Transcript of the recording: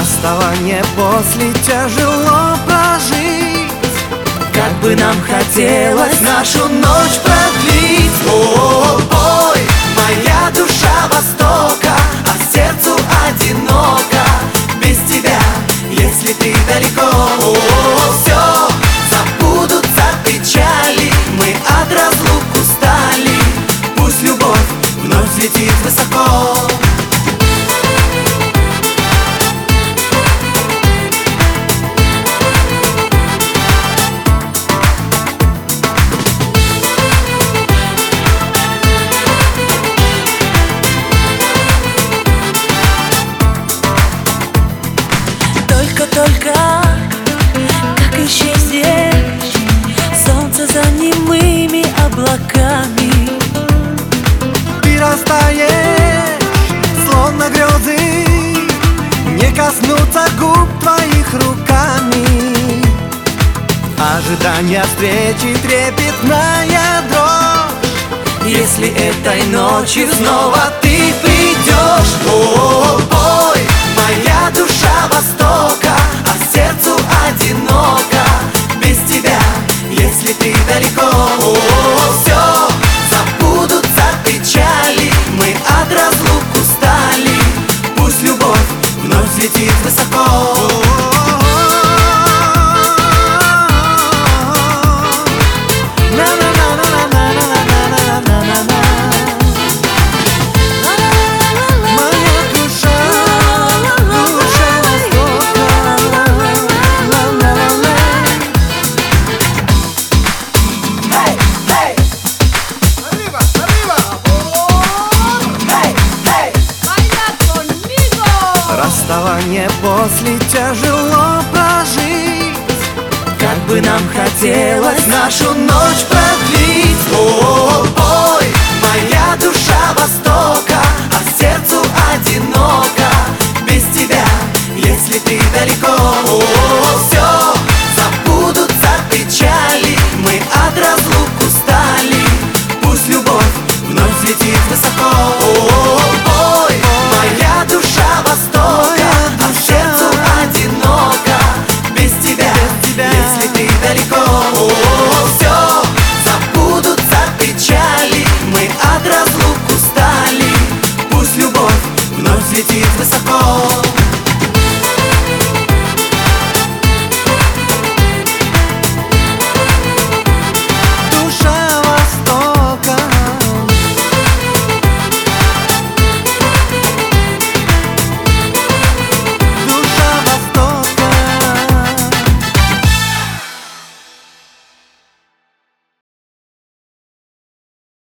Расставание после тяжело прожить. Как бы нам хотелось нашу ночь продлить. О, бой, моя душа востока, а сердцу одиноко без тебя, если ты далеко. О, все, забудутся печали, мы от разлук устали. Пусть любовь вновь светит высоко. Только как исчезнешь солнце за немыми облаками. Ты растаешь, словно грезы, не коснуться губ твоих руками. Ожидание встречи, трепетная дрожь. Если этой ночью снова ты придешь. О, бой, моя душа востока, а сердцу одиноко без тебя, если ты далеко. О, все, забудутся печали, мы от разлук устали. Пусть любовь вновь светит высоко. Расставание после тяжело прожить. Как бы нам хотелось нашу ночь продлить. О,